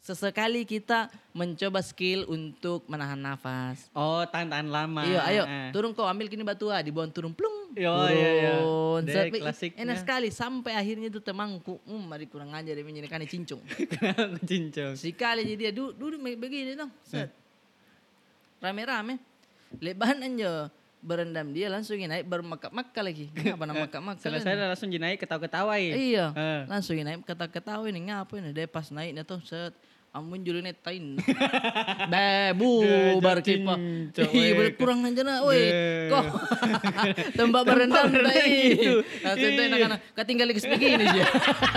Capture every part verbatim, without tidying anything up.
sesekali kita mencoba skill untuk menahan nafas. Oh, tahan-tahan lama. Iya, ayo Eh. turun kau ambil kini batu ah, dibawa turun plung. Yo, turun. iya, iya. Set, Dek, klasiknya. enak sekali sampai akhirnya itu temanku, um, mari kurang ajar dia menjadikan cincung. Kenapa cincong? Sekali jadi dia duduk duduk begini dong. Set. Rame-rame. Lebahan aja berendam dia langsung naik bermakak-makak lagi. Kenapa nama makak-makak? Selesai dah langsung naik ketawa-ketawa ya. Iya, Eh. langsung naik kata-katawa ini ngapa ini dia pas naiknya tuh set amun julu netain. Dah bubar kipa. Iya bener kurang aja nah, woi. Kok tembak berendam tadi. Langsung teh anak-anak ketinggal lagi begini dia.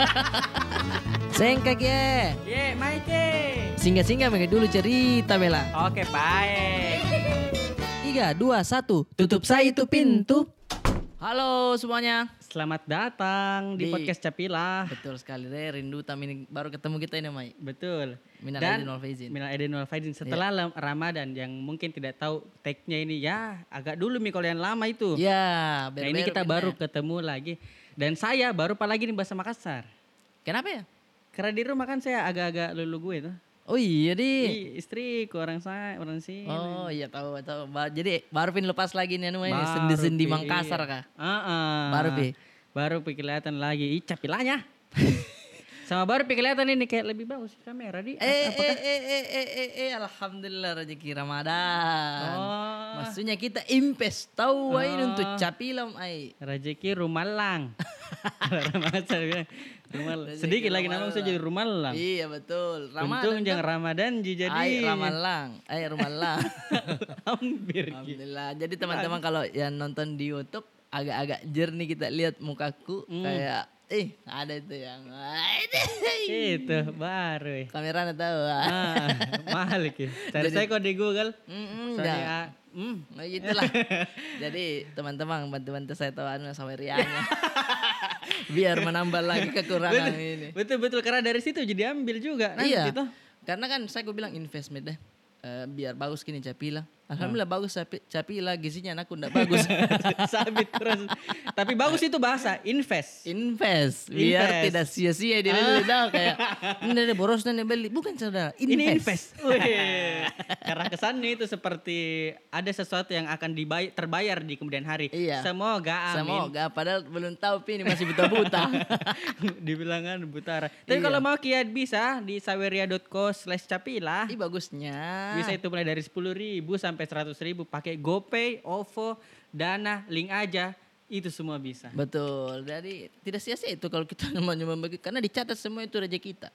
Sengkak ya. Ye, Maike. Singgah-singgah mereka dulu cerita Bella. Oke, baik. Tiga, dua, satu. Tutup saya itu pintu. Halo semuanya. Selamat datang di, Di- podcast Capila. Betul sekali deh, rindu tamini baru ketemu kita ini Mai. Betul. Minal Dan aidin wal faizin. Minal aidin wal faizin. Setelah lam- Ramadan yang mungkin tidak tahu tag-nya ini ya agak dulu nih kalau yang lama itu. Ya, Nah ini kita baru ketemu lagi. Dan saya baru apa lagi nih bahasa Makassar. Kenapa ya? Karena di rumah kan saya agak-agak lulu gue tuh. Oh iya di. Ih, istriku orang saya orang sini. Oh iya tahu tahu. Ba- Jadi baru pin lepas lagi nih anu ini Baru, sendi-sendi Pi, Mangkasar iya. kah? Heeh. Baru, Pi. Baru Pi kelihatan lagi. Ih, capilanya. Sama baru Pi kelihatan ini kayak lebih bagus kamera di. Eh eh eh eh eh eh eh alhamdulillah rezeki Ramadan. Oh. Maksudnya kita impes tahu ini Oh. untuk capilam ai. Rezeki rumalang. Masa bilang rumalang. Rezeki Sedikit lagi nama rumalang. saya jadi rumalang. Iya betul. Untung jangan Ramadan ji jadi. Ai Ramalang. Ai Ramalang. Hampir. Ki. Alhamdulillah. Jadi teman-teman kalau yang nonton di YouTube agak-agak jernih kita lihat mukaku Hmm. kayak eh ada itu yang Itu baru. ya. kamera tahu. Ah, mahal ki. Cari Jadi- saya kok di Google. Mm, Soalnya, enggak. ah, hmm. Nah gitulah. Jadi teman-teman bantu-bantu saya tahu anu sama Rianya. Biar menambah lagi kekurangan ini. Betul betul karena dari situ jadi ambil juga. Nah, Iya. gitu. Karena kan saya gue bilang investment deh. Eh, biar bagus gini Capila. Alhamdulillah bagus Capi- Capila gizinya anakku enggak bagus. Sabit terus. Tapi bagus itu bahasa invest. Invest biar Invest. tidak sia-sia dia beli tahu kayak ini ada boros nih beli bukan saudara invest. Ini invest. Wih. Karena kesannya itu seperti ada sesuatu yang akan dibayar terbayar di kemudian hari. Iya. Semoga amin. Semoga padahal belum tahu Pi ini masih buta-buta. Dibilangan butara. Tapi Iya. kalau mau kiat bisa di saweria dot co slash capila. Ih bagusnya. Bisa itu mulai dari sepuluh ribu sampai seratus ribu pakai GoPay, OVO, Dana, link aja. Itu semua bisa. Betul. Jadi tidak sia-sia itu kalau kita nyoba-nyoba bagi karena dicatat semua itu rezeki kita.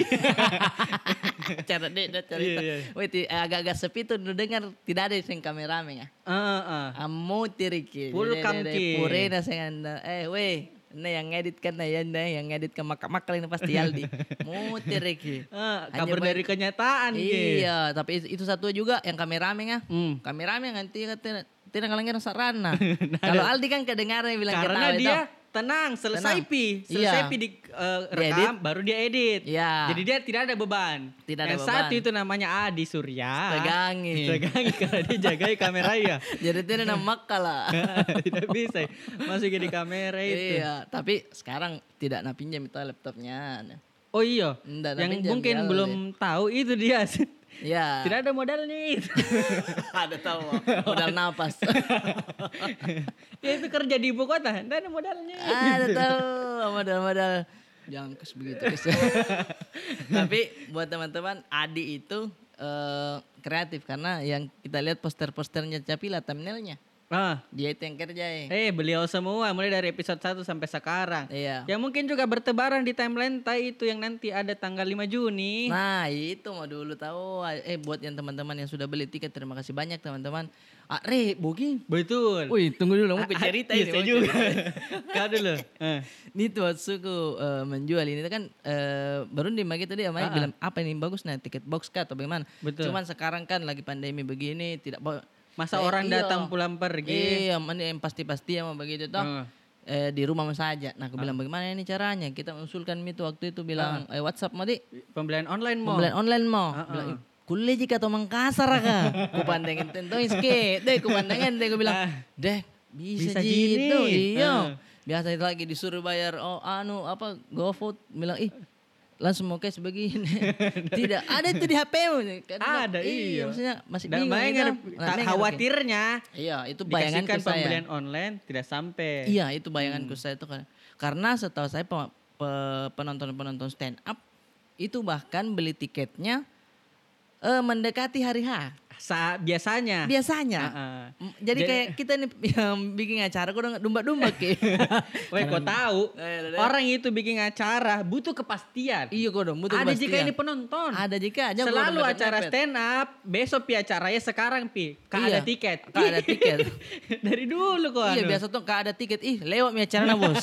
Cara deh dah cerita. Iya, iya. Wih, ti- agak-agak sepi tuh nu dengar tidak ada yang kameramen ya. Heeh, heeh. Amu tiriki. Full cam, Ki. Purena saya anda. Eh weh. Nah yang ngedit kan nah ya nah, yang ngedit ke makak-makal ini pasti Aldi. Mutir Ki. Eh, Hanya kabar baik- dari kenyataan Ki. Iya, tapi itu, itu satu juga yang kameramen ya. Hmm. Kameramen nanti kata tidak ngalangin sarana. Kalau Aldi kan kedengaran bilang Karena ketawa dia itu. tenang, selesai Tenang. pi, selesai Iya. pi di eh, Diedit. rekam, baru dia edit. Iya. Jadi dia tidak ada beban. Tidak ada Yang beban. satu itu namanya Adi Surya. Tegangi. Tegangi karena dia jagai kamera ya. Jadi tidak nama kalah. Tidak bisa masukin di kamera itu. Iya, tapi sekarang tidak nak pinjam itu laptopnya. Oh iya, Nggak, yang tapi mungkin jangan belum tahu itu dia. Iya. Tidak ada modalnya itu. ada tahu modal napas. Ya itu kerja di ibu kota, tidak ada modalnya. ada tahu modal-modal. Jangan kes begitu kes. Tapi buat teman-teman Adi itu eh, kreatif karena yang kita lihat poster-posternya Capila thumbnailnya. Ah, Dia itu yang kerja ya. eh beliau semua mulai dari episode satu sampai sekarang. Iya. Yang mungkin juga bertebaran di timeline Tai itu yang nanti ada tanggal lima Juni. Nah itu mau dulu tahu. Eh buat yang teman-teman yang sudah beli tiket terima kasih banyak teman-teman. Ah, Re, booking. Betul. Wih tunggu dulu mau Ah, ah, cerita iya, ini. saya mau juga. cerita. Kau dulu. Eh. Ini tuh waktuku eh, menjual ini kan eh, baru di gitu dia Maya Ah, ah. bilang apa ini bagus nah tiket box kah atau bagaimana. Betul. Cuman sekarang kan lagi pandemi begini tidak bawa. Masa Eh, orang iya. datang pulang pergi. Iya, mana yang pasti-pasti yang begitu toh. Ah. Eh, di rumah saja. Nah, aku bilang bagaimana ini caranya? Kita mengusulkan itu waktu itu bilang eh, WhatsApp mau di Pembelian online mau. pembelian online mau. Ah, ah. Bilang, kuliah jika atau Mangkasar kah? Ku pandengin tentu skate deh, ku pandengin deh, ku bilang, Ah. deh bisa, Bisa gitu, gini. iya. Ah. Biasa itu lagi disuruh bayar, oh anu apa GoFood, bilang ih langsung mau cash begini. Tidak, ada itu di H P-mu. Ada, iya. Maksudnya masih Dan bingung. makanya gitu. nggak- Nah, makanya khawatirnya Iya, itu bayanganku dikasihkan saya. pembelian online tidak sampai. Iya, itu bayanganku saya itu kan. Karena setahu saya pe- pe- penonton-penonton stand up itu bahkan beli tiketnya eh, mendekati hari H. Sa biasanya. Biasanya. Heeh. M- Jadi, Jadi- kayak kita nih yang bikin acara udah domba-domba Ki. Weh, kau tahu Eh, eh, orang itu bikin acara butuh kepastian. Iya kok dong, butuh Ada jika kepastian. ini penonton. Ada jika aja gua Selalu udah acara mepet-mepet. stand up, besok pi acaranya sekarang pi. Kak Iya, ada tiket. Kak ada tiket. Dari dulu kok. Iya anu. biasa tuh gak ada tiket. Ih lewat mi acara bos.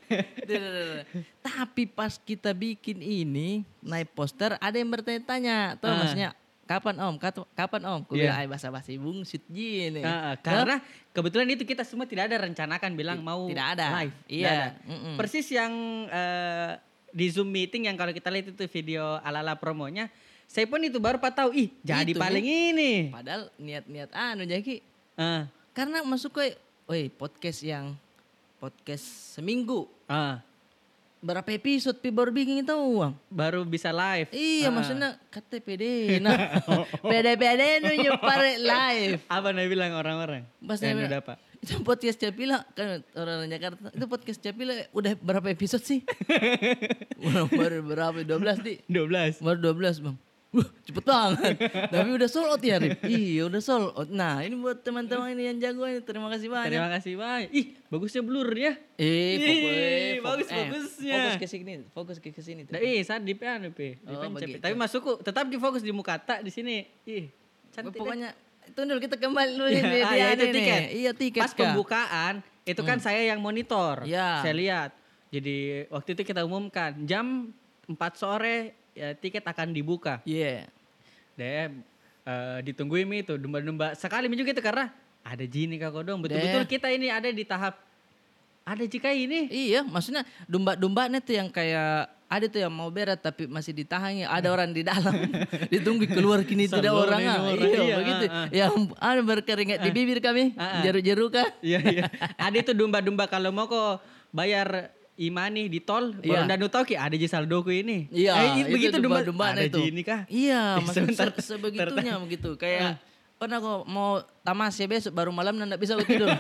Tapi pas kita bikin ini naik poster ada yang bertanya-tanya. Tuh Ah. maksudnya kapan om? Kat- Kapan om? Aku Iya. bilang ay basa-basi bungsit gini. Heeh, karena kebetulan itu kita semua tidak ada rencanakan bilang mau Tidak ada. live. Iya. Tidak ada. Mm-mm. Persis yang eh, di Zoom meeting yang kalau kita lihat itu video ala-ala promonya, saya pun itu baru pak tahu, ih jadi Itu, paling ini. Padahal niat-niat anu jadi Eh, karena masuk ke, woi podcast yang podcast seminggu. ah, Berapa episode pi baru bikin itu uang? baru bisa live. Iya Ah. maksudnya kata P D. Nah, P D P D nunjuk pare live. Apa nih bilang orang-orang? Pas Yang saya udah bilang, apa? itu podcast Capila kan orang Jakarta. Itu podcast Capila udah berapa episode sih? Udah baru berapa? dua belas di. dua belas. Baru dua belas bang. Wah cepet banget. Tapi udah sold out ya Rip. Iya udah sold out. Nah ini buat teman-teman ini yang jago ini. Terima kasih banyak. Terima kasih banyak. Ih, bagusnya blur ya. Eh, fokus, Ih, eh, fokus, bagus, eh, bagusnya. Fokus ke sini, fokus ke ke sini. Nah, ih, saat di anu, Pi. Di Oh, pencet, Pi. begitu. Tapi masukku tetap di fokus di muka tak di sini. Ih, cantik deh. Pokoknya itu dulu kita kembali dulu Iya, ini. ah, dia ya, itu ini. tiket. Iya tiket. Pas Kak. pembukaan itu kan saya yang monitor. Iya. Saya lihat. Jadi waktu itu kita umumkan jam empat sore ya, tiket akan dibuka. Iya. Deh eh, ditungguin Mi itu domba-domba sekali Mi juga itu karena ada Jini Kak Kodong. Betul-betul Deh. kita ini ada di tahap ada jika ini. Iya, maksudnya domba-dombanya tuh yang kayak ada tuh yang mau berat tapi masih ditahan ya, ada orang di dalam ditunggu keluar kini tidak Sabar orang ini ah. orang, Iya, iya, begitu. ah, ah. Yang ada berkeringat di bibir kami, Ah, ah. jeruk-jeruk kan. Iya iya. Ada itu domba-domba kalau mau kok bayar imani di tol, Iya. baru Danu tahu ki ada di saldoku ini. Iya, Eh, itu begitu domba domba-dombanya ada itu. Jini kah? Iya, Eh, maksudnya sebentar, se- sebegitunya tertarik. begitu. Kayak pernah kok mau tamasya besok baru malam nggak bisa aku tidur.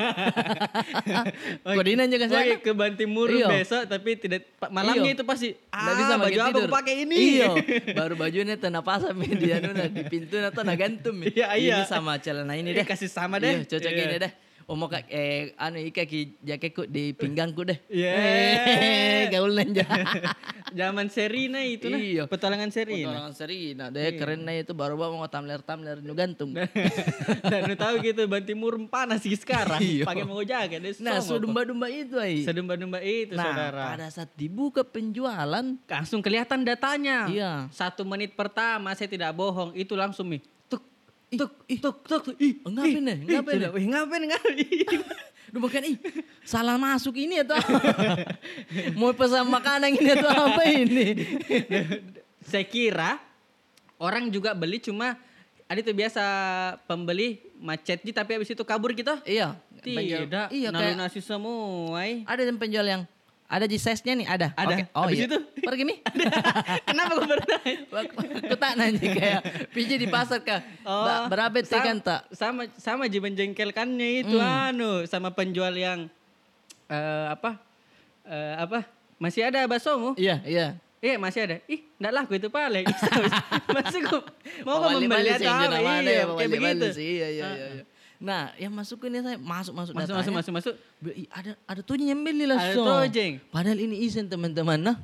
Kodina juga saya. Oke, ke Bantimur Iya. besok tapi tidak pa- malamnya Iya. itu pasti Nggak ah, bisa baju pakai apa tidur. aku pakai ini. Iya. Baru bajunya tanah pasang media nuna di pintu atau na gantung. Mi. Iya, iya. Ini sama celana ini Eh, deh. kasih sama deh. Iya, cocok Iya. ini deh. Oh mau kak, eh, anu ika ki jaketku di pinggangku deh. Iya. Eh, gaul nanja. Zaman Serina itu nah. Iya. Petualangan Serina. Potongan Serina deh, keren nah itu baru bawa mau tamler-tamler nu gantung. Dan lu tahu gitu Bantimur panas sih sekarang. Iya. Pakai mau jaket deh. Nah, songok. domba-domba itu ai. Sedumba-dumba itu Nah, saudara. pada saat dibuka penjualan, Langsung kelihatan datanya. Iya. Satu menit pertama saya tidak bohong itu langsung nih. Tuk, ih, tuk, ih, tuk, tuk. Ih, ngapain deh, ih, ngapain sudah, deh? Ih, ngapain, ngapain. Duh makan ih salah masuk ini atau mau pesan makanan ini atau apa ini? Saya kira orang juga beli cuma ada itu biasa pembeli macet gitu tapi habis itu kabur gitu. Iya, penjual- Tidak, Iya nalu kayak nasi semua. eh. ada yang penjual yang ada di size-nya nih, ada. Ada. Oke. Oh Habis iya. itu? Pergi mi. Kenapa kau bertanya? Aku tak nanya kayak pijit di pasar kah? Ba- berapa teh sam- kan tak? Sama sama aja menjengkelkannya itu Hmm. anu sama penjual yang eh, apa? Eh, apa? Masih ada baksomu? Iya, iya. Iya masih ada. Ih, enggak laku itu paling. Masih kok mau kok Balik-balik membeli sih, atau Injo apa? namanya Iya, ya, kayak balik-balik begitu. sih. Iya, iya, iya, iya. Nah, yang masuk ini saya masuk masuk Masuk, datanya. masuk, masuk, masuk. Bilang, "Ih, ada ada tuh yang beli Ada langsung. tojeng. Padahal ini isen teman-teman nah.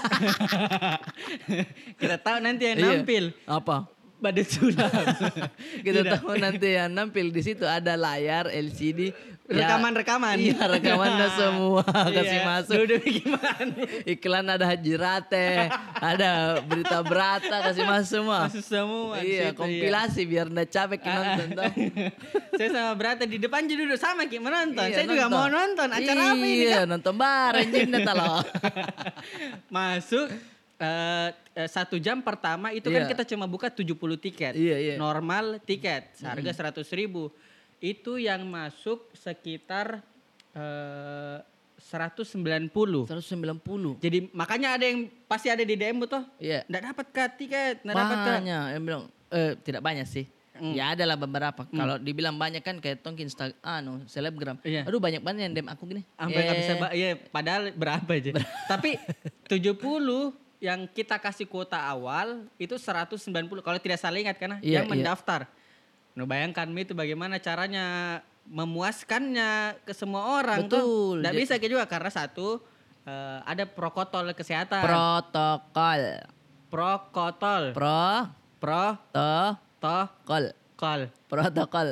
Kita tahu nanti yang Iya. nampil. Apa? Badut sulap. Kita Tidak. tahu nanti yang nampil di situ ada layar L C D. Ya, Rekaman-rekaman. Iya, rekamannya semua kasih Iya. masuk. Duduk gimana? Iklan ada Haji Rate, ada berita berata kasih masuk semua. Masuk semua. di Iya, situ, kompilasi biar nggak capek kita nonton. tau. Saya sama Brata di depan aja duduk sama Ki menonton. Iya, Saya juga nonton. mau nonton. Acara apa ini Iya, Kak? nonton bareng jinda talo. Masuk eh, eh, satu jam pertama itu kan Iya. kita cuma buka tujuh puluh tiket. Iya, iya. Normal tiket seharga seratus ribu. Itu yang masuk sekitar eh, seratus sembilan puluh. seratus sembilan puluh. Jadi makanya ada yang pasti ada di D M tuh. Iya. Nggak dapat Kak tiket, nggak dapat Kak. Banyak yang bilang eh tidak banyak sih. Hmm. Ya adalah beberapa. Kalau dibilang banyak kan kayak tong Insta anu selebgram. Iya. Aduh banyak banget yang D M aku gini. Sampai nggak Eh, bisa ba- iya padahal berapa aja. Tapi tujuh puluh yang kita kasih kuota awal itu seratus sembilan puluh kalau tidak salah ingat karena Iya, yang iya. mendaftar. Nah, bayangkan Mi itu bagaimana caranya memuaskannya ke semua orang tuh. Betul. Nggak Ja- bisa kayak juga karena satu eh, ada protokol kesehatan. protokol. Protokol. Pro to Protokol. kol. Protokol.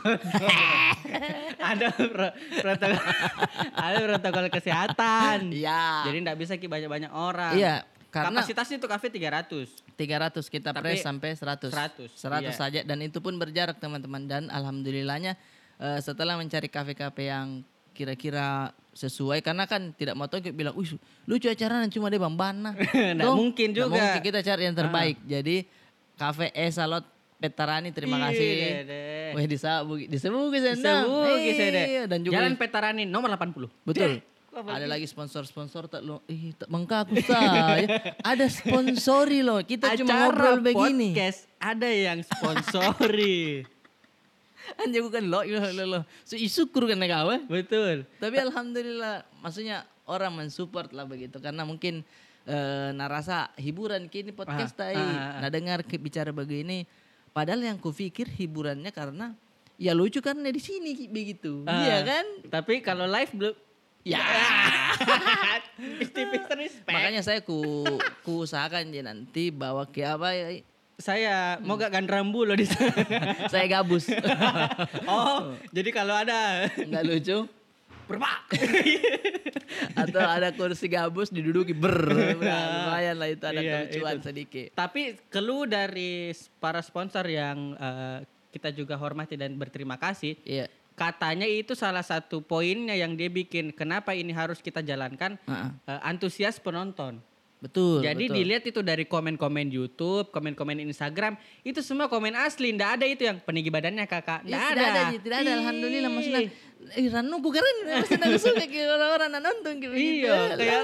ada pro- protokol ada protokol kesehatan. Iya. Jadi enggak bisa ki banyak-banyak orang. Iya, karena Kapasitasnya itu kafe tiga ratus. tiga ratus kita Tapi press sampai seratus. seratus, seratus iya. saja dan itu pun berjarak teman-teman dan alhamdulillahnya eh, setelah mencari kafe-kafe yang kira-kira sesuai karena kan tidak mau tahu bilang, "Wih, lucu acara cuma deh Bang Bana." Nggak Tuh, mungkin nggak juga. mungkin kita cari yang terbaik. Jadi Cafe Esalot Petarani terima Ih, kasih. Dede. Wih disebut disebut sana. Disebut saya deh. Iya, dan juga Jalan Petarani nomor delapan puluh. betul. Deh, apa Ada lagi sponsor-sponsor tak lo, ih tak mengkaku saya. Ada sponsori loh. Kita cuma ngobrol begini. podcast ada yang sponsori. Anjir bukan lo, lo, lo, lo. So, syukur kan kau. Betul. Tapi alhamdulillah, maksudnya orang mensupport lah begitu karena mungkin eh, narasa hiburan kini podcast Ah, tai. ah, ah. Nah dengar ke- bicara begini, padahal yang kupikir hiburannya karena ya lucu karena di sini ki- begitu, Ah, iya kan? Tapi kalau live belum. Ya. Tipis respect. Makanya saya ku ku usahakan je nanti bawa ke apa ya? Saya mau gak gandrambu loh di sana. Saya gabus. Oh, jadi kalau ada Enggak lucu. berbak. Atau ada kursi gabus diduduki ber. Nah, lumayan lah itu ada Iya, kelucuan itu. sedikit. Tapi keluh dari para sponsor yang eh, kita juga hormati dan berterima kasih. Iya. Katanya itu salah satu poinnya yang dia bikin kenapa ini harus kita jalankan Heeh. eh, antusias penonton. Betul. Jadi betul. dilihat itu dari komen-komen YouTube, komen-komen Instagram, itu semua komen asli, ndak ada itu yang peninggi badannya kakak, ndak Ya, ada. tidak ada, Ji, tidak ada. Alhamdulillah Ih. maksudnya. Eh Ranu ku keren, maksudnya aku suka kayak orang-orang yang nonton kayak begitu. Iya, kayak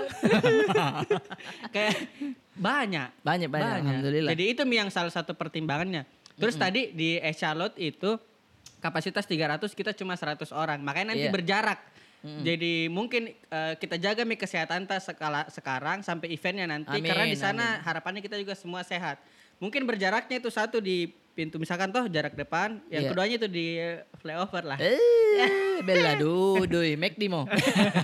kayak banyak. Banyak, banyak, alhamdulillah. Jadi itu Mi yang salah satu pertimbangannya. Terus tadi di Echalot itu kapasitas tiga ratus kita cuma seratus orang. Makanya nanti Iya. berjarak. Jadi mungkin eh, kita jaga Mi kesehatan tas sekala, sekarang sampai eventnya nanti Amin, karena di sana harapannya kita juga semua sehat. Mungkin berjaraknya itu satu di pintu misalkan toh jarak depan, yang Iya. keduanya itu di flyover lah. Eh, bella dudui, make di mo.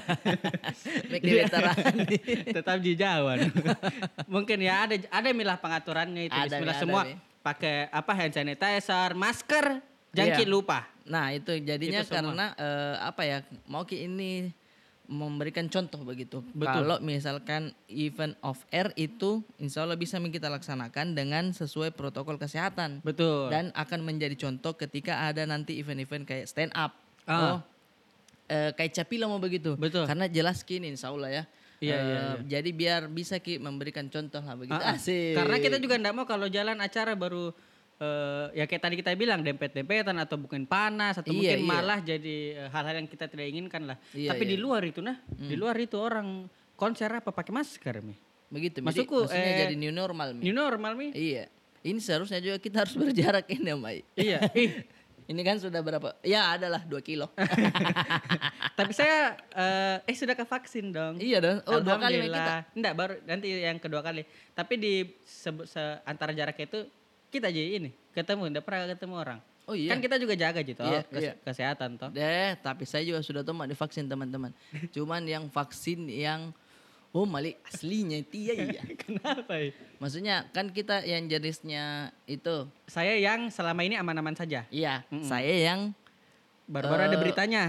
Make di veteran. Tetap jijauan. Mungkin ya ada ada milah pengaturannya itu. Ada, Bismillah Mi, ada, semua Mi. pakai apa hand sanitizer, masker, jangkit Iya. lupa. Nah itu jadinya Itu semua. karena eh, apa ya mau ki ini memberikan contoh begitu. Betul. Kalau misalkan event off air itu insya Allah bisa kita laksanakan dengan sesuai protokol kesehatan. Betul. Dan akan menjadi contoh ketika ada nanti event-event kayak stand up. Ah. Oh, eh, kayak Capila mau begitu. Betul. Karena jelas kini insya Allah ya. Iya, Eh, iya, iya. Jadi biar bisa ki memberikan contoh lah begitu. Ah, ah. Asik. Karena kita juga enggak mau kalau jalan acara baru eh, ya kayak tadi kita bilang dempet-dempetan atau mungkin panas atau Iya, mungkin iya. malah jadi eh, hal-hal yang kita tidak inginkan lah. Iya, Tapi iya. di luar itu nah, di luar itu orang konser apa pakai masker Mi. Begitu. Jadi Maksudku, maksudnya eh, jadi new normal. Mi. New normal Mi. Iya. Ini seharusnya juga kita harus berjarak ini Om Ai. Iya. Ih, Ini kan sudah berapa? Ya adalah dua kilo. tapi saya eh, eh sudah ke vaksin dong. Iya dong. Oh dua kali Mai, kita. Alhamdulillah. Enggak, baru nanti yang kedua kali. Tapi di se- se- antara jaraknya itu kita aja ini ketemu, enggak pernah ketemu orang. Oh iya. Kan kita juga jaga gitu, Iya, kes- iya. kesehatan toh. Deh, tapi saya juga sudah tahu mau divaksin teman-teman. Cuman yang vaksin yang oh mali aslinya itu ya iya. Kenapa ya? Maksudnya kan kita yang jenisnya itu. Saya yang selama ini aman-aman saja. Iya, Mm-mm. saya yang Baru-baru ada Eh, beritanya.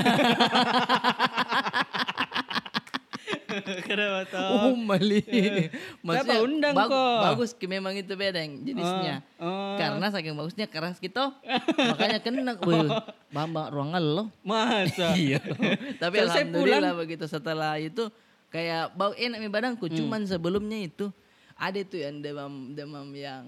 Kenapa toh? oh mali. Kenapa undang bag- kok? bagus ki memang itu beda yang jenisnya. Oh, oh. Karena saking bagusnya keras gitu. Makanya kena. Wih, bambang ruangan lo. Masa? Iya. Tapi Selesai alhamdulillah pulang. begitu setelah itu kayak bau enak mi badanku. Hmm. Cuman sebelumnya itu ada tuh yang demam demam yang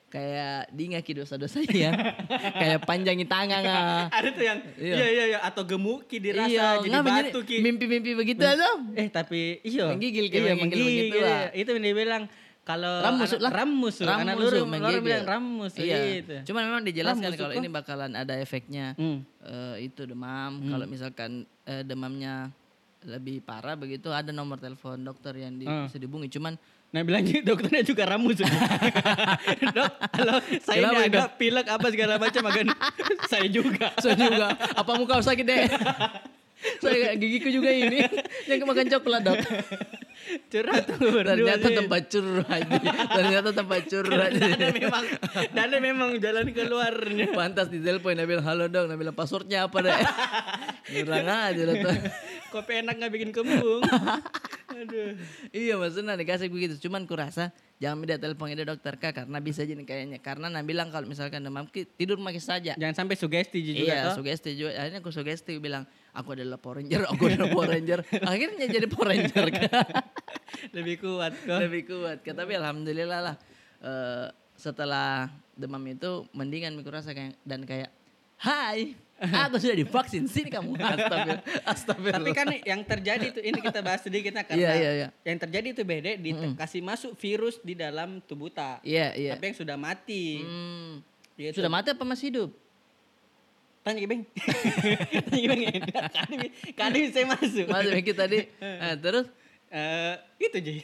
kayak dingaki dosa-dosanya. Kayak panjangi tangan ah. Ada tuh yang Iya. iya iya iya atau gemuki dirasa Iya, jadi nggak, batu ki. mimpi-mimpi begitu aja. Eh tapi iya. Menggigil, kayak iya, menggigil menggigil. begitu lah. Itu yang dia bilang kalau Ram musuh lah. Ram musuh. Ram Anak musuh, luru, luru menggigil. bilang ram musuh Iya. gitu. Cuman memang dijelaskan Ram musuh kalau kok. ini bakalan ada efeknya. Hmm. Eh, itu demam. Kalau misalkan eh, demamnya lebih parah begitu, ada nomor telepon dokter yang di, Hmm. bisa dihubungi. Cuman Nah bilang gitu dokternya juga ram musuh. Dok, halo, saya Kenapa ini itu? ada pilek apa segala macam agan. Saya juga. saya juga, apa muka sakit deh? Saya gigiku juga ini yang kemakan coklat dok. Curhat tuh berdua Ternyata sih. tempat curhat. Ternyata tempat curhat. Dana memang, Dana memang jalan keluarnya. Pantas di telepon, dia bilang halo dok, dia bilang passwordnya apa deh? Kurang aja lah tuh. Kopi enak nggak bikin kembung. Aduh. Iya maksudnya dikasih begitu. Cuman kurasa jangan minta telepon ide dokter kak, karena bisa jadi kayaknya. Karena Nah bilang kalau misalkan demam ki- tidur makin saja. Jangan sampai sugesti juga Iya toh. sugesti juga. Akhirnya aku sugesti bilang aku adalah Power Ranger, aku adalah Power Ranger. Akhirnya jadi Power Ranger Kak. Lebih kuat kok. Lebih kuat Kak. Tapi alhamdulillah lah eh, setelah demam itu mendingan mikir rasa kayak dan kayak hai, aku sudah divaksin, sini kamu. Astagfirullah. Astagfirullah. Tapi kan yang terjadi itu ini kita bahas sedikit nah, karena Iya, iya, iya. yang terjadi itu beda dikasih masuk virus di dalam tubuh ta. Iya, iya. Tapi yang sudah mati. Hmm. Gitu. Sudah mati apa masih hidup? Tanya ke Beng. Tanya ke Beng. Kadang kadang saya masuk. Masih mikir tadi. Nah, terus Eh, itu Ji.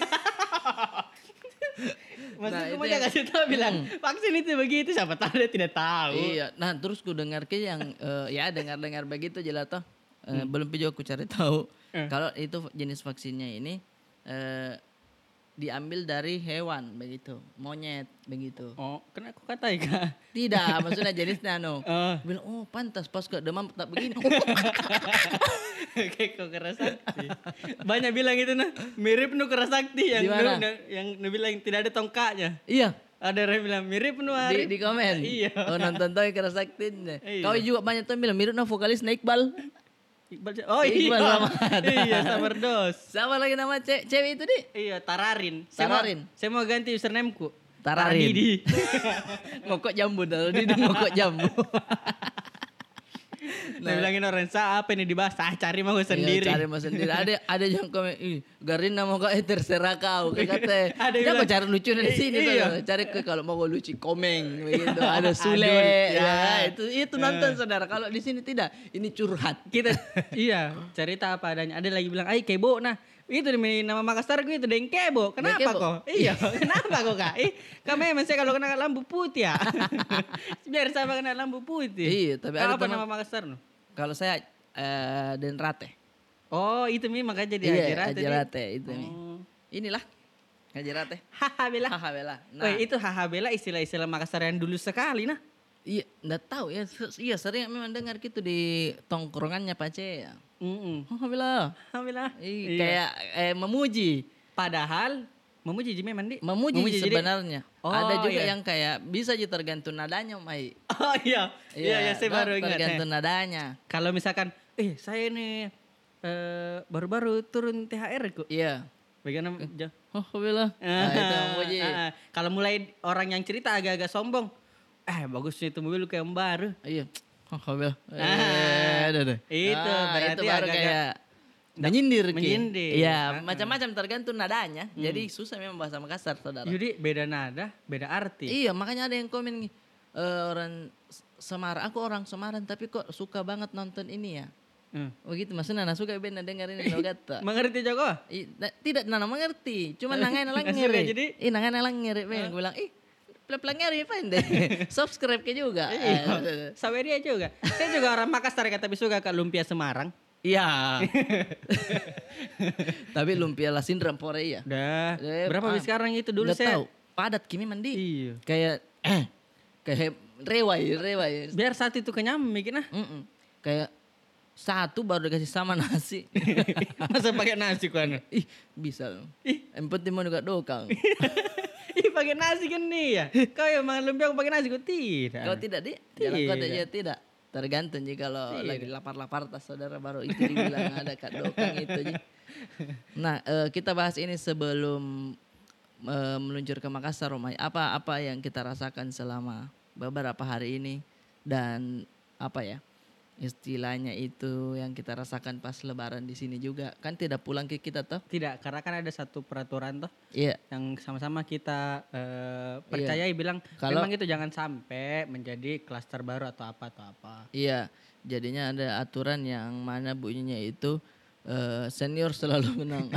Maksud Nah, aku itu mau yang- kasih tahu bilang vaksin itu begitu siapa tahu dia tidak tahu. iya, nah terus ku dengar ke yang eh, ya dengar-dengar begitu jelato. Eh, Belum juga aku cari tahu Hmm. kalau itu jenis vaksinnya ini eh, diambil dari hewan begitu, monyet begitu. Oh, kena aku kata ya. Tidak, maksudnya jenisnya no. Oh. Bilang oh pantas pas ke demam tak begini. Kayak kok kerasakti. Banyak bilang itu nah, mirip nu kerasakti yang Di mana? nu, yang nu bilang tidak ada tongkatnya. Iya. Ada yang bilang mirip nu Di, Arif. di komen. Iya. Oh nonton tahu kira saktin. Iya. Kau juga banyak tuh bilang mirip na vokalis na Iqbal. Iqbal. Oh Iqbal iya. Ramada. Iya, Sabardos. Siapa lagi nama ce- cewek itu di? Iya, Tararin. Saya mau- Tararin. Saya mau ganti username-ku. Tararin. Taradidi. Ngokok jambu dah, di ngokok jambu. Nah, bilangin orang sa apa ini dibahas? Ah, cari mau sendiri. Iya, cari mau sendiri. Ada ada yang komen, ih, Garin nama kau eh terserah kau. Kayak kata, Ada yang ya kau bilang, cari lucu di sini. iya. Tuh. Cari ke kalau mau kau lucu komeng begitu. Ada Sule, Adun, ya. ya. Itu itu nonton saudara. Kalau di sini tidak, ini curhat. Kita iya, cerita apa adanya. Ada lagi bilang, "Ai kebo." Nah, itu demi nama Makassar gue itu Deng Kebo. Kenapa Deng Kebo? kok? Iya, kenapa kok Kak? Ih, kamu emang saya kalau kena lampu putih ya. Biar sama kena lampu putih. Iya, tapi ada apa teman- nama Makassar no? Kalau saya eh Denrate. Oh, itu mi makanya jadi Iya, Hajirat tadi. Ajarate itu nih. Oh. Inilah Ajarate. Haha bela. Haha bela. Nah, Wah, itu haha bela istilah-istilah Makassar yang dulu sekali nah. iya, enggak tahu ya. Se- Iya, sering memang dengar gitu di tongkrongannya Pace ya. Heeh. Haha bela. Haha bela. Iya, kayak eh, memuji. Padahal memuji Jimmy Mandi. Memuji, jadi- sebenarnya. Oh, Ada juga iya. yang kayak bisa aja tergantung nadanya, Mai. Oh iya. Iya, iya saya nah, baru ingat. tergantung Eh. nadanya. Kalau misalkan, eh saya nih eh, baru-baru turun T H R ku. Iya. Bagaimana? Ja- Haha bela. Nah, itu memuji. Ah, ah. Kalau mulai orang yang cerita agak-agak sombong, eh bagusnya itu mobil lu kayak yang baru. Iya. Haha bela. Ah, Eh, ada deh. itu Ah, berarti itu baru agak-agak kayak menyindir, Ki. menyindir. Iya, Ah, ah. macam-macam tergantung nadanya. Jadi susah memang bahasa Makassar, saudara. Jadi beda nada, beda arti. Iya, makanya ada yang komen nih, eh, orang Semarang, aku orang Semarang tapi kok suka banget nonton ini ya. Hmm. Oh gitu, maksudnya Nana suka benar dengar ini lo kata. Mengerti Joko? I, na- tidak Nana mengerti, cuma nangai nalang Nggak suka, ngiri. jadi? Ih nangai nalang ngiri, ben. Gue bilang, ih pelan-pelan ngiri apa deh. Subscribe ke juga. Iya. Eh, Sama dia juga. Saya juga orang Makassar ya, tapi suka ke lumpia Semarang. Iya. Tapi lumpia lah sindrom pore ya. Dah. Eh, Berapa ah, bis sekarang itu dulu nggak saya? tahu. Padat kimi mandi. Iya. Kayak eh kayak rewai, rewai. Biar saat itu kenyam mikir nah. Mm-mm. Kayak satu baru dikasih sama nasi. Masa pakai nasi kan? Ih, bisa loh. Ih. Yang penting mau juga dokang. Ih pakai nasi kan nih ya. Kau yang makan lumpia aku pakai nasi kok tidak. Kalau tidak, Di, jalan kota Tidak. aja tidak. Tergantung jika kalau Tidak. lagi lapar-lapar tas saudara baru itu dibilang ada kat dokang itu. Ji. Nah, eh, kita bahas ini sebelum eh, meluncur ke Makassar, Romai, apa apa yang kita rasakan selama beberapa hari ini dan apa ya istilahnya itu yang kita rasakan pas Lebaran di sini juga kan tidak pulang ke kita toh? Tidak, karena kan ada satu peraturan toh Iya. yang sama-sama kita eh, percayai bilang Kalau- memang itu jangan sampai menjadi klaster baru atau apa atau apa. Iya, jadinya ada aturan yang mana bunyinya itu eh, senior selalu menang.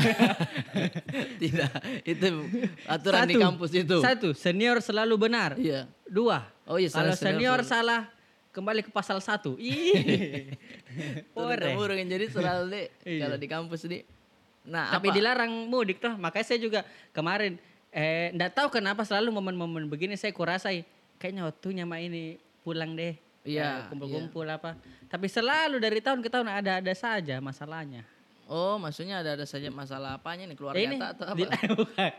Tidak, itu aturan di Satu. kampus itu. Satu, senior selalu benar. Iya. Dua, Oh iya, kalau senior senior selalu- salah kembali ke pasal satu. Ih. Turun Ore. temurun jadi selalu deh Iya. kalau di kampus nih. Nah, Tapi apa? dilarang mudik tuh. Makanya saya juga kemarin eh enggak tahu kenapa selalu momen-momen begini saya kurasai kayaknya waktunya mah ini pulang deh. Iya, Eh, kumpul-kumpul apa. Tapi selalu dari tahun ke tahun ada-ada saja masalahnya. Oh, maksudnya ada ada saja masalah apanya nih keluarga Eh, ini tak atau apa? di- bukan.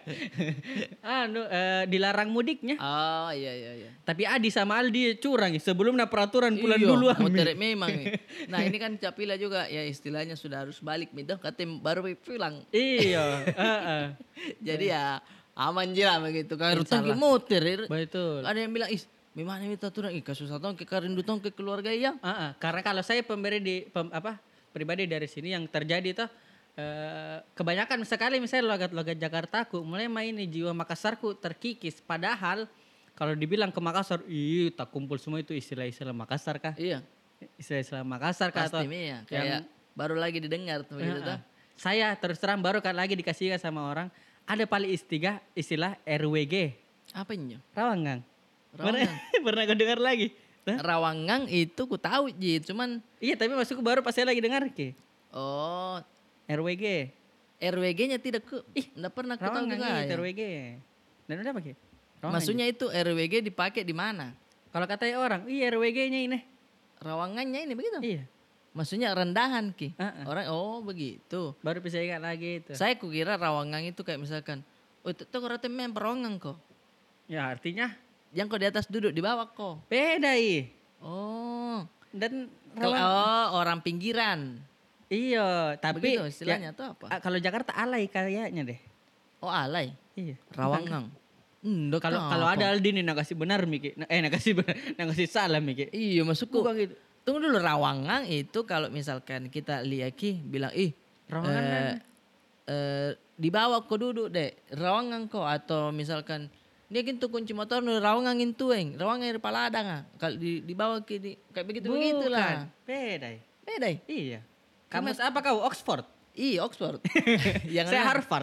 anu eh, dilarang mudiknya. Oh, iya iya iya. Tapi Adi sama Aldi curang sebelumnya peraturan pulang Iya, dulu. mau terek memang. nih. Nah, ini kan Capila juga ya istilahnya sudah harus balik gitu, katanya baru pulang. Iya, heeh. Jadi ya aman aja begitu kan. Rutang Insyaallah. ke motor. ir- Betul. Ada yang bilang, "Ih, memang ini aturan ih kasus atau ke karindu tong ke keluarga yang." Heeh, karena kalau saya pemberi di pem- apa pribadi dari sini yang terjadi tuh eh, kebanyakan sekali misalnya logat-logat Jakartaku mulai main ini jiwa Makassarku terkikis padahal kalau dibilang ke Makassar, ih tak kumpul semua itu istilah-istilah Makassar kah? Iya, Istilah-istilah Makassar kah atau pasti Mia. yang- Kayak baru lagi didengar tuh begitu Heeh. tuh. Saya terus terang baru kan lagi dikasih sama orang ada paling istilah istilah R W G Apa ini? Rawangang. Rawangang. Pernah, pernah kau dengar lagi? Hah? Rawangang itu ku tahu Ji, cuman Iya tapi maksudku baru pas saya lagi dengar ke oh R W G. R W G-nya tidak ke, ih, enggak pernah ku tahu Rawangang juga. iya, ya. R W G. Dan udah pakai. Maksudnya itu R W G dipakai di mana? kalau katanya orang, iya R W G-nya ini. Rawangannya ini begitu. Iya. Maksudnya rendahan ki. Heeh. Orang oh begitu. Baru bisa ingat lagi itu. Saya kukira Rawangang itu kayak misalkan, oh itu tuh rata mem Rawangang kok. Ya artinya Yang kok di atas duduk di bawah kok. beda ih. Oh. Dan Kalau Rawang- oh, orang pinggiran. iya, tapi Begitu istilahnya ya, tuh apa? ah, kalau Jakarta alay kayaknya deh. Oh alay. Iya. Rawangang. Enggak Kalau tahu kalau apa. ada Aldi nih nakasih benar Miki. Nah, Eh nakasih benar, nakasih salah Miki. Iya maksudku. Bukan gitu. Tunggu dulu Rawangang itu kalau misalkan kita lihat ki bilang ih Rawangan eh, kan? eh, di bawah kok duduk deh Rawangang kok atau misalkan dia gitu kunci motor nu Rawangang itu eng Rawangang di Paladang ah. Kalau di di bawah ki di, kayak begitu begitulah. Bukan. Beda. ih. Beda. eh. Iya. Kamus apa kau? Oxford. Iya Oxford. Yang Saya lain Harvard.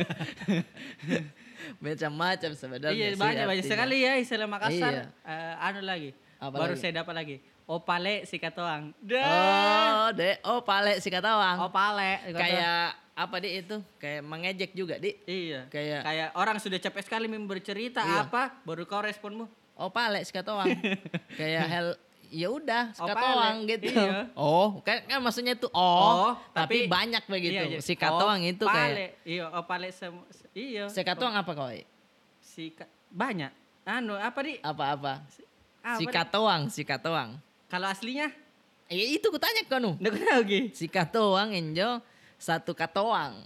macam-macam sebenarnya. Iya sih banyak banyak artinya. sekali ya istilah Makassar. Iya. Eh, anu lagi. Apa Baru lagi? saya dapat lagi. Opale si katoang. Dah. Oh, deh. Oh, pale si katawang. Opale. si katoang. Kayak apa deh itu? Kayak mengejek juga, Di. Iya. Kayak Kayak orang sudah capek sekali bercerita Iya. apa, baru kau responmu. oh, pale si katawang. Kayak hel ya udah si Oh, katawang pale. gitu. Iya. Oh, kan, kan maksudnya itu oh, Oh, tapi, tapi- banyak begitu. Iya, iya. Si katawang itu kayak Opale. Iya, opale sem- iya. si katawang apa kau? Si ka- banyak. Anu apa di? Apa-apa? Apa Si di? katawang, si katawang. Kalau aslinya? Eh, itu kutanya ke nu. Nggak tahu Ki. Si katawang enjo satu katawang.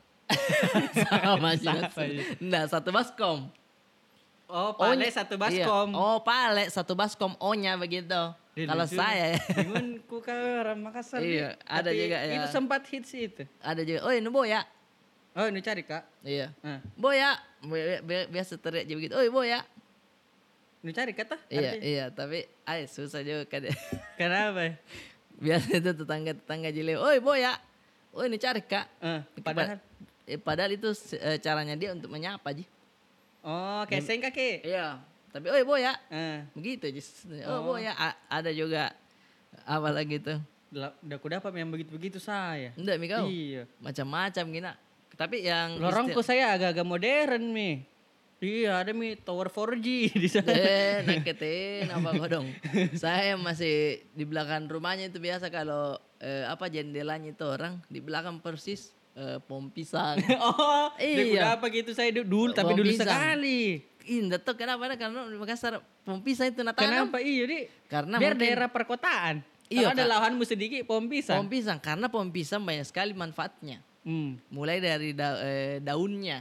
Sama sih. Sama, iya. Nah, satu baskom. Oh, pale O-nya- satu iya. baskom. Oh, pale satu baskom O-nya begitu. Ih, Kalau lucu. saya Bingung ku ke orang Makassar. Iya, Di. ada Tapi juga ya. Itu sempat hits itu. ada juga, "Oi, nu boya." Oh, ini cari Kak. Iya. Nah, Boya. Bi- bi- Biasa teriak juga begitu. "Oi, boya." ini cari kata. Iya, iya, tapi ay susah juga kan. Kenapa? Biasa itu tetangga-tetangga jile, "Oi, boya." "Oi, ini cari, Kak." Eh, padahal. Eh, padahal itu eh, caranya dia untuk menyapa, Ji. Oh, keseng kaki. Iya. Tapi, "Oi, boya." Eh, Begitu, Ji. Oh, Oh. boya. A- ada juga apa lagi tuh? lah, udah aku dapat yang begitu-begitu saya. Enggak, Mi kau. Iya. Macam-macam gina. Tapi yang Lorongku saya agak-agak modern mi. Iya, ada mi tower four G di sana. Eh, naketin apa kau dong? Saya masih di belakang rumahnya itu biasa kalau eh, apa jendelanya itu orang di belakang persis eh, pohon pisang. Oh, Iya. iya. Apa gitu saya du- dulu, tapi Pohon dulu pisang. sekali. Indah tuh kenapa? Karena di Makassar pohon pisang itu natanam. Kenapa iya di? Karena Biar mungkin- daerah perkotaan. Iya, Kalau ada Kak. lahanmu sedikit pohon pisang. Pohon pisang karena pohon pisang banyak sekali manfaatnya. Hmm. Mulai dari da- eh, daunnya,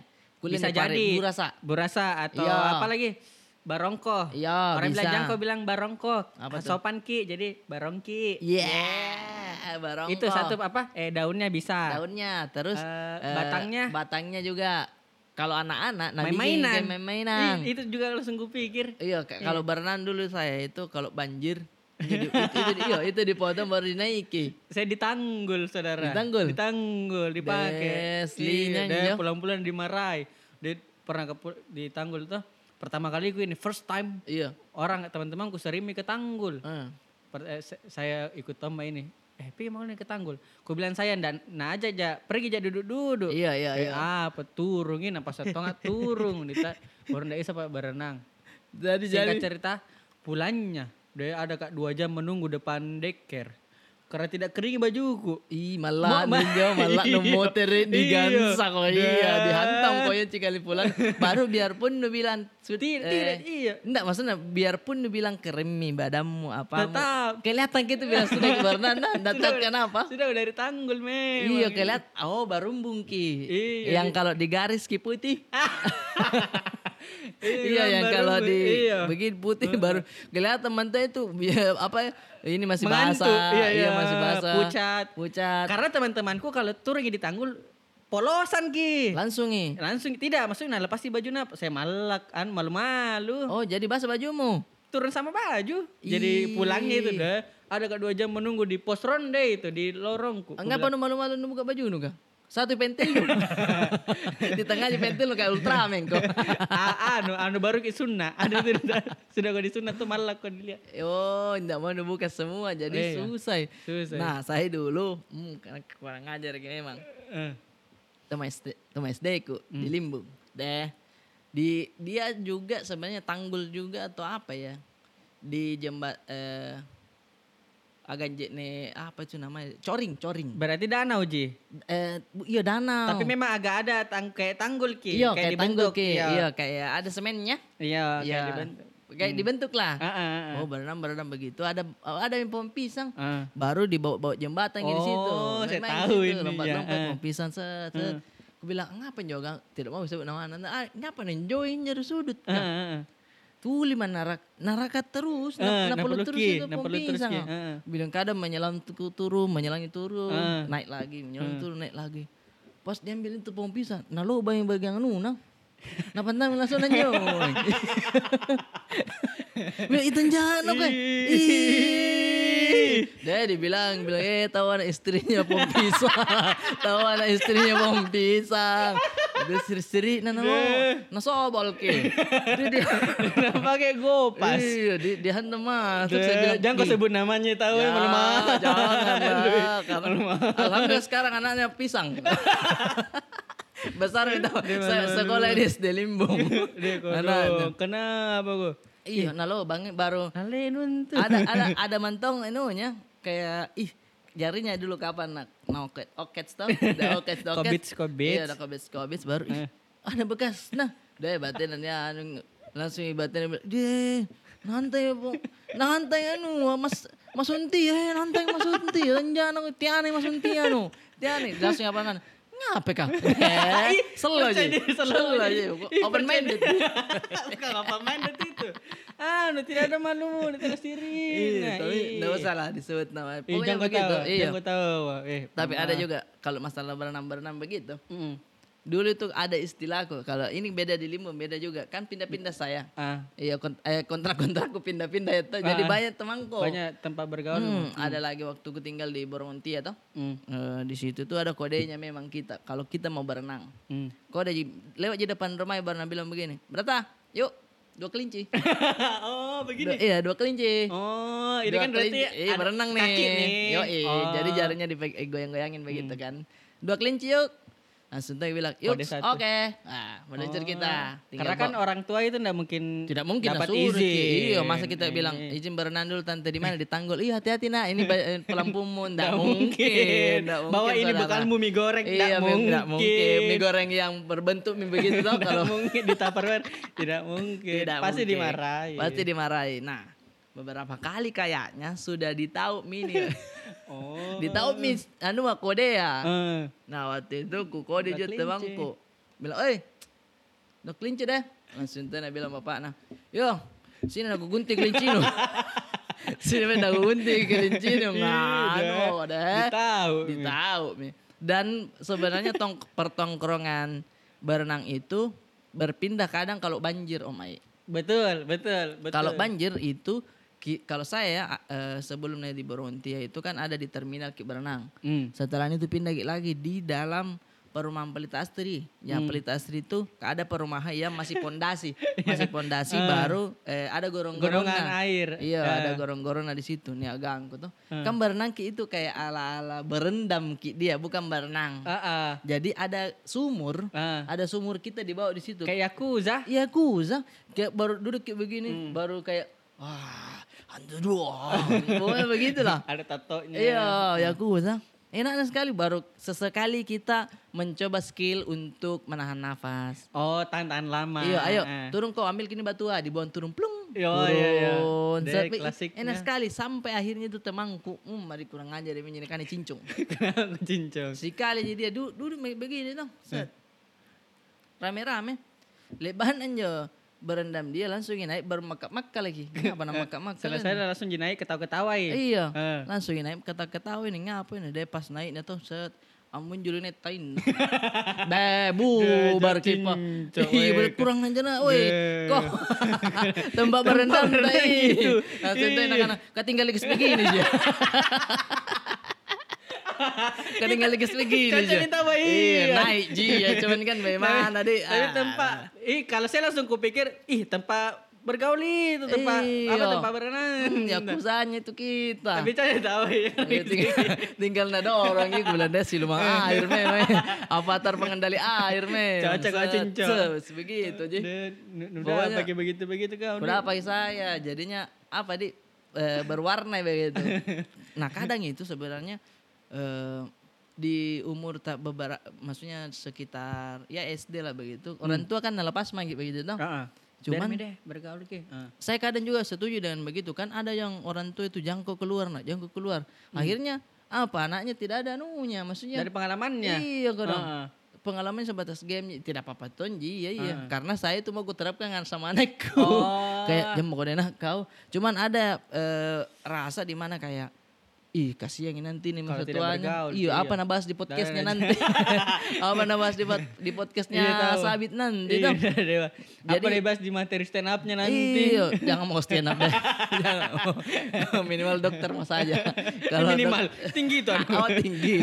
Kulen bisa di pare- jadi burasa. burasa atau Iya. apa lagi? Barongko. Iya, Orang bilang bisa. jangko bilang barongko. Apa tuh? Sopan ki jadi barongki. Yeah, barongko. Itu satu apa? Eh daunnya bisa. Daunnya, terus Eh, eh, batangnya? batangnya juga. Kalau anak-anak, nah bikin Main-mainan. kayak main-mainan. Ih, itu juga langsung kupikir. Iya, kayak kalau berenang dulu saya itu kalau banjir jadi, itu, itu, iya, itu dipotong baru dinaiki. Saya ditanggul saudara. Ditanggul? Ditanggul, dipakai. Deslinya Iya, nih, pulang-pulang dimarahi. Dia pernah ke ditanggul tuh. Pertama kali gue ini first time Iya. orang teman-temanku sering ke tanggul. Ah. Per- eh, se- saya ikut Tomba ini. Eh, pi mau nih ke tanggul. Ku bilang saya dan nah aja aja pergi aja duduk-duduk. Iya, iya, eh, iya. apa turungin apa setengah turung dita baru ndak bisa Pak berenang. Jadi Singkat jadi cerita pulangnya dia ada kak dua jam menunggu depan deker karena tidak kering bajuku. Ih malah Ma- ma- ninja malah Iya. no motor digansa kok iya Dah. dihantam kok ya cikali pulang baru biarpun lu bilang sud- Tidak, tidak, iya. enggak maksudnya biarpun lu bilang keremi badanmu apa Tetap. kelihatan gitu bilang sudah berenang nah enggak tahu kenapa Sudah dari tanggul memang. iya kelihatan oh baru bungki Iya. yang kalau di garis ki putih iya Iya, yang baru- kalau di iya. begini putih baru kelihatan mantai itu biar apa ya, ini masih Mengantuk, basah iya, iya. masih basah Pucat. pucat Karena teman-temanku kalau turun di tanggul polosan ki. langsung nih Langsung tidak, maksudnya nah, lepas di baju nap. Saya malak kan malu-malu. oh jadi basah bajumu Turun sama baju. Jadi Ih. pulangnya itu dah. Ada kak dua jam menunggu di pos ronde itu di lorongku. enggak apa nu malu-malu nu buka baju nu kah satu pentil nu di tengahnya pentil nu kayak Ultraman kok Ah, anu, anu baru ke sunnah. Ada sudah sudah kau di sunnah tuh malak kau dilihat. oh enggak mau nu buka semua jadi Iya. susah Susah. nah saya dulu hmm, karena kurang ajar gini memang Eh. teman S D teman S D ku di Limbung deh di dia juga sebenarnya tanggul juga atau apa ya di jembat eh agak nih apa itu namanya coring coring Berarti danau Ji. eh bu- iya danau Tapi memang agak ada tang kayak tanggul ki. iya kayak tanggul dibentuk, ki Iya, iya kayak ada semennya iya kayak iya dibentuk. kayak dibentuk lah Ah, ah, ah. oh berenang berenang begitu ada ada yang pohon pisang Ah. baru dibawa-bawa jembatan gitu di situ. Oh, saya Main-main tahu di situ, ini, lompat-lompat ya. pohon pisang set. set. Aku bilang, ngapa juga tidak mau sebut nama anak. Ah, ngapa nih join dari sudut. Ah, ah, ah. Tuli mana narak, narakat terus, Ah, nap, napelu napelu terus ki, itu pohon napelu terus pisang. ki, ah. Bilang kadang menyelam tu- turun, menyelangi turun, Ah. naik lagi, menyelang turun, naik lagi. Pas dia ambil itu pohon pisang, nah lo bayang bagian anu nang. Nah pantang langsung nanya. Bilang itu jangan apa? Ih. Dia dibilang bilang eh tahu anak istrinya pohon pisang. Tahu anak istrinya pohon pisang. Dia seri-seri nah nah nah sobol ke. Dia dia Pakai gopas. Iya, di dia hantam mas. Terus saya Deh, bilang jangan kau "Ih, sebut namanya tahu ya, ya, malu malu. jangan lah. Karena alhamdulillah sekarang anaknya pisang. Besar itu saya sekolah di S D Limbung. Dia kau Anaknya. kenapa kau? Iya, nah lo bang baru Alenun tuh. ada ada ada mantong inunya kayak ih jarinya dulu kapan nak nah oket oket tau ada oket oket Kobits, kobits. iya ada kobits kobits baru ih, ada bekas nah deh batin ya anu, langsung batin dia nanti po nanti anu mas mas unti ya nanti mas unti jangan tiane mas unti anu tiane langsung apa kan ngapa kah selo aja selo aja open minded Bukan apa minded itu. Ah, nu tidak ada malu, nu tidak sirin. iya tapi nggak usah lah disebut nama Eh, pokoknya jangan kau begitu tahu, iya jangan kau tahu. Eh, tapi ada juga kalau masalah berenang-berenang begitu. Mm. Dulu itu ada istilahku. Kalau ini beda di Limbung beda juga. Kan pindah-pindah saya. Ah, Iya kont eh, kontrak-kontrakku pindah-pindah itu. Jadi Ah. banyak temanku. banyak tempat bergaul. Hmm, ada lagi waktu ku tinggal di Borongontia toh. Mm. Eh, di situ tuh ada kodenya memang kita. Kalau kita mau berenang. Mm. Kode ji- lewat di depan rumah berenang bilang begini. Berata, yuk dua kelinci. Oh, Dua- iya dua kelinci. Oh, ini Dua kan berarti kelinci. Iya ada berenang nih. kaki nih. Yo, Oh. jadi jarinya digoyang-goyangin begitu kan. Dua kelinci yuk. Langsung tuh bilang, yuk Kode satu. oke. Nah, meluncur kita. Tinggal Karena kan bawa- orang tua itu enggak mungkin tidak mungkin dapat lah, suruh, izin. Ki. Iya, masa kita Iya. bilang izin berenang dulu tante di mana di Tanggul. Iya, hati-hati nak, ini ba- eh, pelampumu Nggak enggak mungkin. Nggak mungkin. Bawa ini saudara. bekalmu mie goreng Iya, enggak mie- mungkin. nggak mungkin. Mie goreng yang berbentuk mie begitu tau Nggak kalau mungkin di Tupperware. Tidak mungkin. tidak Pasti mungkin. dimarahi. Pasti dimarahi. Nah, beberapa kali kayaknya sudah ditahu mini. Oh. ditahu mis anu mah kode ya. Eh. Nah, waktu itu ku kode Udah juga kelinci. temanku. Bilang, "Eh, Dok kelinci deh. Langsung tuh bilang bapak nah, yo sini aku gunting kelinci nu. Sini benda aku gunting kelinci nu. Ngano deh. Ditahu. Ditahu. Mi. Dan sebenarnya tong pertongkrongan berenang itu berpindah kadang kalau banjir Om Ai. Betul, betul, betul. Kalau banjir itu ki- kalau saya eh, sebelumnya di Borontia itu kan ada di terminal Ki Berenang. Hmm. Setelah itu pindah lagi di dalam perumahan Pelita Astri. Yang Hmm. Pelita Astri itu ada perumahan yang masih pondasi, masih pondasi Ah. baru eh, ada gorong-gorong. Gorongan air. Iya, Ya. ada gorong-gorong di situ nih agangku tuh. Kan berenang Ki itu kayak ala-ala berendam Ki dia, bukan berenang. Ah, ah. Jadi ada sumur, Ah. ada sumur kita dibawa di situ. Kayak Yakuza. Iya kuza, kayak baru duduk kayak begini, baru kayak wah hantu dua, pokoknya begitulah. Ada tatonya. Iya, yakuza. Enaknya sekali baru sesekali kita mencoba skill untuk menahan nafas. Oh, tahan-tahan lama. Iya, ayo Ah. turun kau ambil kini batu ah, dibawa turun plung. Yo, turun. iya, iya. Dek, Sampai- klasiknya. enak sekali sampai akhirnya itu temanku, um, mari kurang aja dia menjadikan cincung. Kenapa cincong? Sekali jadi dia duduk, duduk begini dong, set. Rame-rame. Lebahan aja berendam dia langsung naik bermakak-makak lagi. Kenapa nama makak-makak? Selesai dah langsung naik ketawa-ketawa ya. Iya, Ah. langsung naik kata-kata ini ngapa ini dia pas naiknya tuh set amun julu netain. Bebu bar kipa. cincok, Iya weh. berkurang aja na, woi. Deh. Kok tempat berendam berenang tai. gitu. Langsung tuh Iya. anak-anak ketinggal lagi begini dia. Ketinggal lagi begini Kan dia. jadi tambah Iya, iya. naik ji ya cuman kan bagaimana deh. Tapi Ah. tempat, ih kalau saya langsung kupikir, ih tempat bergaul itu, tempat apa Iya. tempat berenang. Hmm, ya kusanya itu kita. Tapi saya tahu ya. Ya, tinggal, tinggal nada orang ini bulan deh siluman air me, me. Avatar pengendali air me. Cocok kau cincok. Begitu aja. Udah Pokoknya- pakai begitu-begitu kau. Udah apa saya jadinya apa di eh, berwarna begitu. Nah kadang itu sebenarnya eh, di umur tak beberapa, maksudnya sekitar ya S D lah begitu. Orang tua kan nelepas magi begitu dong. Heeh. Cuman- Cuman deh bergaul ke. Heeh. Saya kadang juga setuju dengan begitu kan ada yang orang tua itu jangkau keluar nak jangkau keluar akhirnya apa anaknya tidak ada anunya maksudnya Dari pengalamannya. iya kadang Heeh. pengalaman sebatas game tidak apa-apa tonji ya iya Heeh. karena saya itu mau gue terapkan kan sama anakku Oh. kayak jam mau enak kau cuman ada eh, rasa di mana kayak ih kasihan ini nanti nih Kalau masa tidak tuanya bergaul, iya iya. apa nabahas di podcastnya Dan- nanti apa nabahas di, pod- di podcastnya Iya, tahu. Sabit nanti Iya, dong dewa. Apa Jadi- dibahas di materi stand up-nya nanti. Iya, jangan mau stand up deh. Jangan mau. Minimal dokter mas aja. Minimal, tinggi itu. dok- oh tinggi.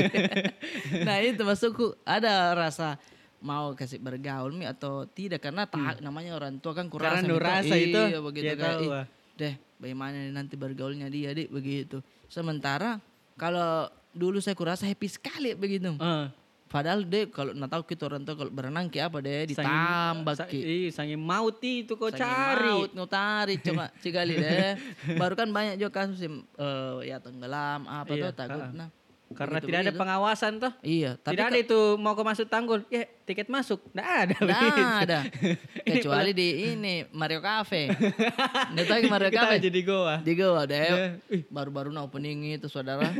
Nah itu maksudku ada rasa mau kasih bergaul mi atau tidak karena tak namanya orang tua kan kurasa. Hmm. Karena gitu. rasa itu, Iya begitu dia kayak, tahu, "Ih, ah." deh bagaimana nih nanti bergaulnya dia dik begitu. Sementara kalau dulu saya kurasa happy sekali begitu. Heeh. Padahal deh kalau nggak tahu kita orang tua kalau berenang kayak apa deh Sangin- ditambah sa- ki. Ih, sangin maut itu kau Saking cari. maut ngutari cuma cikali deh. Baru kan banyak juga kasus yang eh, ya tenggelam apa Iya, tuh takut. ha-ha. Nah, Karena begitu- tidak ada begitu. pengawasan toh. Iya, tapi Tidak ada itu mau kau masuk tanggul, ya tiket masuk. Nggak ada. Nggak begitu. ada. Kecuali di ini Mario Cafe. Nggak tahu ke Mario Kita Cafe. jadi goa. Di gua deh. Ya, ih. Baru-baru na opening itu saudara.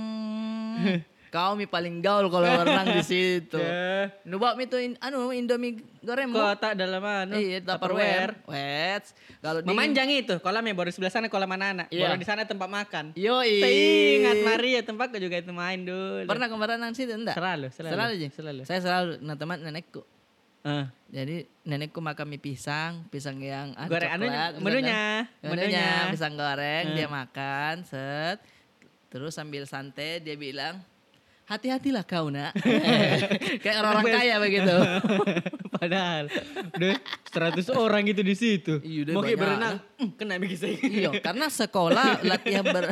Hmm, kau mi paling gaul kalau berenang di situ. Ya. Nuba mi tuh in- anu Indomie goreng. Bu. Kota dalam anu. Iya, Tupperware. Wets. Kalau di Memanjang itu kolamnya baru sebelah sana kolam anak-anak. Iya. Baru di sana tempat makan. Yoi. Saya ingat Maria tempat kau juga itu main dulu. Pernah ke berenang situ enggak? Selalu, selalu. Selalu aja. Selalu. Saya selalu nah teman nenekku. Eh. Jadi nenekku makan mie pisang, pisang yang ada Goreng anunya, coklat, menunya, menunya, menunya. pisang goreng Hmm. dia makan, set. Terus sambil santai dia bilang, hati-hatilah kau nak. Kayak orang-orang kaya begitu. Padahal deh seratus orang gitu di situ. Iya, deh, Mau kayak banyak. berenang, mm, kena bikin saya. Iya, karena sekolah latihan ber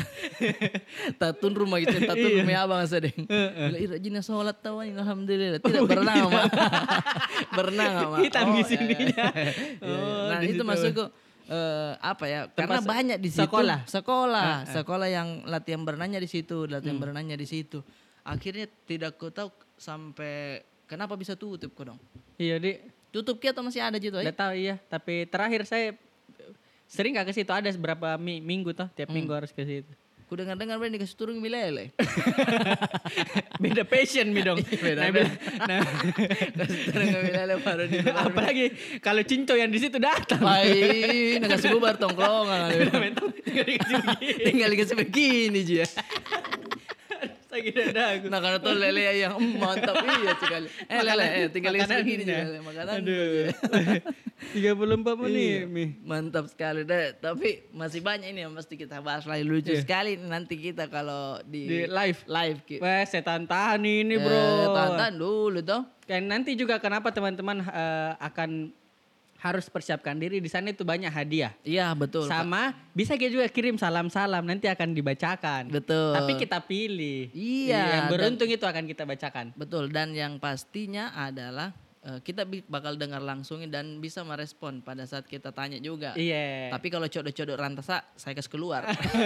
tatun rumah gitu, tatun Iya. rumah abang sedeng. Bila rajinnya sholat tahu alhamdulillah. Tidak berenang sama. berenang sama. Hitam di iya. sininya. Iya, Oh, nah di itu situ. maksudku eh, apa ya? Karena se- banyak di situ. sekolah? Sekolah, Ah, ah. sekolah yang latihan berenangnya di situ, latihan Hmm. berenangnya di situ. Akhirnya tidak ku tahu sampai kenapa bisa tutup kok dong. Iya, Dik. Tutup ki atau masih ada gitu Udah ya? tahu iya, tapi terakhir saya sering gak ke situ ada beberapa mi- minggu toh, tiap Hmm. minggu harus ke situ. Ku dengar-dengar Bren dikasih turun milele. Beda passion mi dong. Beda. Nah, bilang, nah, Kasih turun milele baru di luar. apalagi kalau Cinco yang di situ datang. Pai, nakasih bubar tongkrongan. Tinggal dikasih begini. Tinggal dikasih begini Ji ya. Sakit dada aku. Nah karena tuh lele yang mm, mantap iya sekali. Eh lele, eh, tinggal dikasih Makanannya. begini juga lele. Makanan. Aduh. tiga puluh empat menit Iya, mi. mantap sekali deh. Tapi masih banyak ini yang mesti kita bahas lagi lucu Iya. sekali nanti kita kalau di, Di live. live kita. Wah, setan tahan ini bro. Eh, tahan dulu toh. Dan nanti juga kenapa teman-teman eh, akan harus persiapkan diri di sana itu banyak hadiah. Iya betul. Kak. Sama bisa kita juga kirim salam-salam nanti akan dibacakan. Betul. Tapi kita pilih. Iya, Yang beruntung itu akan kita bacakan. Betul, dan yang pastinya adalah eh, kita bi- bakal dengar langsung dan bisa merespon pada saat kita tanya juga. Iya. Tapi kalau codok-codok rantasa saya kasih keluar.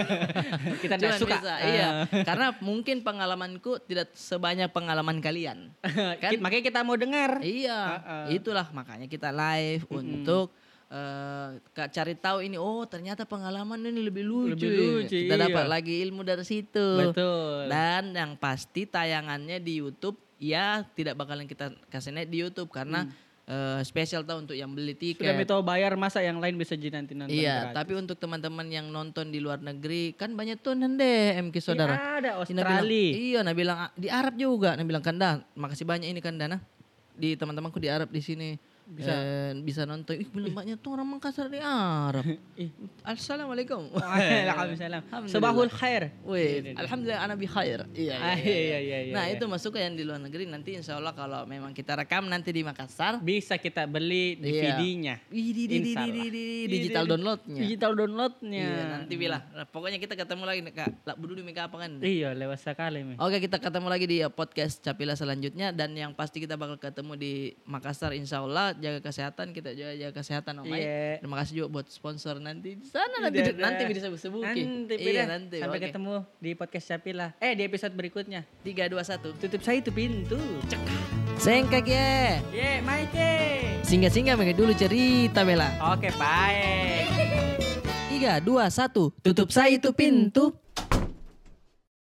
Kita Cuman tidak suka. bisa, Ah. iya. Karena mungkin pengalamanku tidak sebanyak pengalaman kalian. Kan? Makanya kita mau dengar. Iya, Ah, ah. itulah makanya kita live untuk eh, ka- cari tahu ini. Oh ternyata pengalaman ini lebih lucu. Lebih ya. lucu, Kita iya. dapat lagi ilmu dari situ. Betul. Dan yang pasti tayangannya di YouTube ya tidak bakalan kita kasih naik di YouTube karena eh, spesial tahu untuk yang beli tiket. Sudah tahu bayar masa yang lain bisa jadi nanti nonton. Iya, gratis. tapi untuk teman-teman yang nonton di luar negeri kan banyak tuh nende M K saudara. Iya, ada Ina bilang, Australia. iya, nah bilang ah, di Arab juga, nah bilang Kanda, makasih banyak ini Kanda nah. Di teman-temanku di Arab di sini Bisa. eh, bisa nonton. Ih, bilang banyak tuh orang Makassar di Arab. Ih. Assalamualaikum. Waalaikumsalam. Alhamdulillah. Sabahul khair. Wih, alhamdulillah ana bi khair. Iya, Ah, iya, iya, iya, iya, Nah, iya. itu masuk ke yang di luar negeri nanti insya Allah kalau memang kita rekam nanti di Makassar. Bisa kita beli D V Iya. D-nya. Wih, di, di, di, Insya di, Allah. di, di, Di- digital di- downloadnya. Digital downloadnya. Iya, nanti bila. Nah, pokoknya kita ketemu lagi Kak. Lah budu di Mika apa kan? Iya, lewat sekali. Mi. Oke, kita ketemu lagi di uh, podcast Capila selanjutnya dan yang pasti kita bakal ketemu di Makassar insya Allah. Jaga kesehatan, kita juga jaga kesehatan Om Mai. Iya. Terima kasih juga buat sponsor nanti di sana nanti Tidak ada. nanti bisa sebuki. Nanti, Iya, Beda. nanti. Sampai Oke. ketemu di podcast Capila. Eh, di episode berikutnya. tiga dua satu. Tutup saya itu pintu. Cek. Sengkak ya. Ye, Maike. Singgah-singgah mengenai dulu cerita Bella. Oke, baik. tiga dua satu. Tutup saya itu pintu.